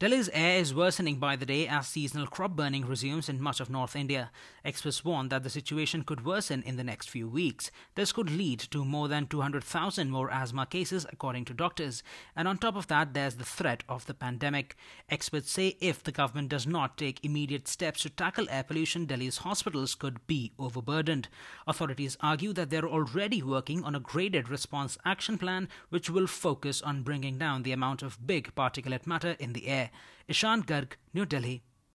Delhi's air is worsening by the day as seasonal crop burning resumes in much of North India. Experts warn that the situation could worsen in the next few weeks. This could lead to more than 200,000 more asthma cases, according to doctors. And on top of that, there's the threat of the pandemic. Experts say if the government does not take immediate steps to tackle air pollution, Delhi's hospitals could be overburdened. Authorities argue that they're already working on a graded response action plan, which will focus on bringing down the amount of big particulate matter in the air. Ishan Garg, New Delhi.